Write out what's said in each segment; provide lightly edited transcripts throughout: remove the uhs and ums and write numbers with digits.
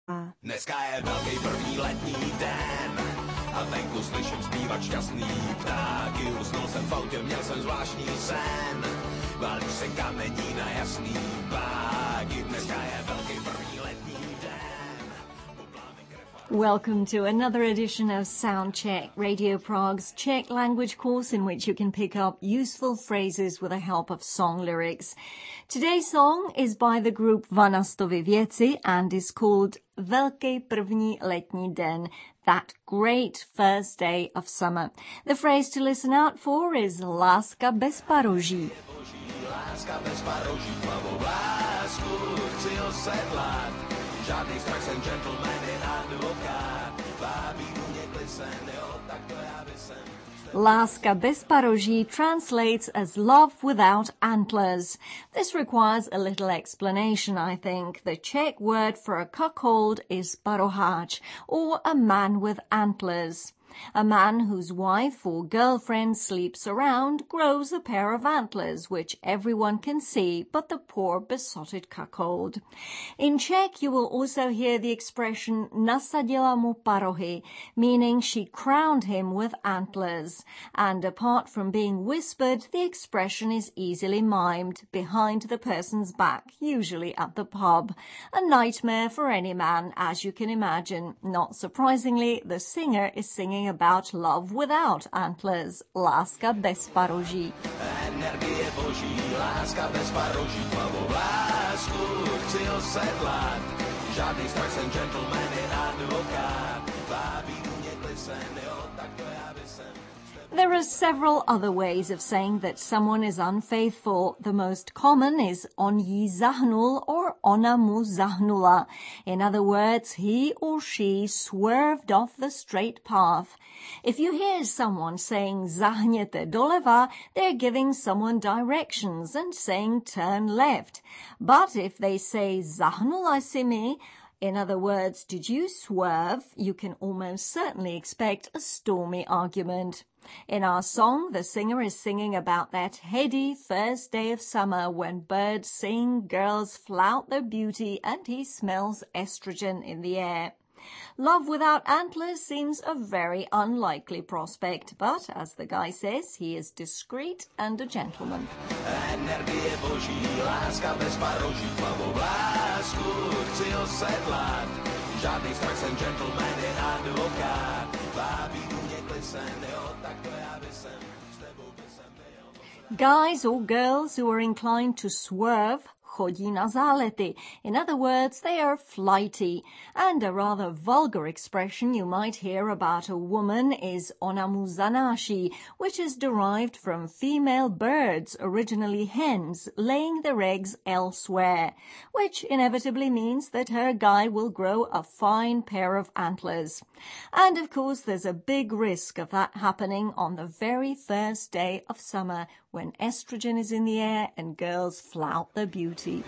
Dneska je velký první letní den a venku slyším zpívat šťastný ptáky. Usnul jsem v autě, měl jsem zvláštní sen, valí se kamení na jasný báky. Dneska je velký první letní den. Welcome to another edition of Soundcheck, Radio Prague's Czech language course in which you can pick up useful phrases with the help of song lyrics. Today's song is by the group Vanastovi Věci and is called Velký první letní den, that great first day of summer. The phrase to listen out for is Láska bez paroží. Láska bez paroží, plavou lásku chci osedlat. Žádný strach, jsem gentleman, jen advokát. Baví mě glisen, jo, tak to já bych. Láska bez paroží translates as love without antlers. This requires a little explanation, I think. The Czech word for a cuckold is paroháč, or a man with antlers. A man whose wife or girlfriend sleeps around grows a pair of antlers, which everyone can see but the poor besotted cuckold. In Czech, you will also hear the expression nasadila mu parohy, meaning she crowned him with antlers. And apart from being whispered, the expression is easily mimed behind the person's back, usually at the pub. A nightmare for any man, as you can imagine. Not surprisingly, the singer is singing about love without antlers. Láska bez paroží. Energie boží, láska bez paroží, plavou lásku chci osedlat. Žádný strach, jsem gentleman, jen advokát. Baví mě glisen, jo, tak to já bych. There are several other ways of saying that someone is unfaithful. The most common is on jí zahnul or ona mu zahnula. In other words, he or she swerved off the straight path. If you hear someone saying zahněte doleva, they're giving someone directions and saying turn left. But if they say zahnula si mi, in other words, did you swerve, you can almost certainly expect a stormy argument. In our song, the singer is singing about that heady first day of summer when birds sing, girls flout their beauty, and he smells estrogen in the air. Love without antlers seems a very unlikely prospect, but as the guy says, he is discreet and a gentleman. Energie boží, láska bez paroží, plavou lásku chci osedlat. Žádný strach, jsem gentleman, jen advokát. Baví mě glisen, jo, tak to já bych s tebou byl. Guys or girls who are inclined to swerve chodí na zálety. In other words, they are flighty. And a rather vulgar expression you might hear about a woman is ona mu zanáší, which is derived from female birds, originally hens, laying their eggs elsewhere, which inevitably means that her guy will grow a fine pair of antlers. And of course, there's a big risk of that happening on the very first day of summer, when estrogen is in the air and girls flout their beauty.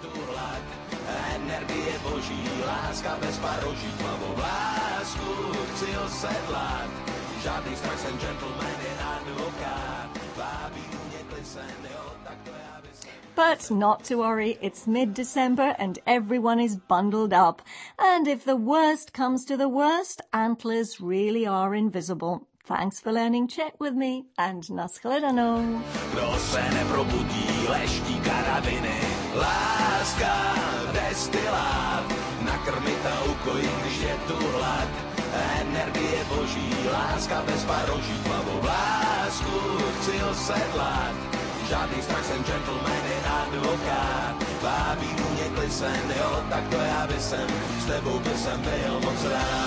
Energie boží, láska bez paroží, plavou lásku chci osedlat. Žádný strach, jsem gentleman, jen advokát. Baví mě glisen, jo, tak to já bych. But not to worry, it's mid-December and everyone is bundled up. And if the worst comes to the worst, antlers really are invisible. Thanks for learning Czech with me and nashledanou. Kdo se neprobudí, leští karabiny, láska, destilát, nakrmit a ukojit, když je tu hlad. Energie boží, láska bez paroží, plavou lásku chci osedlat. Žádný strach, jsem gentleman, jen advokát. Baví mě glisen, jo, tak to já bych s tebou byl moc rád.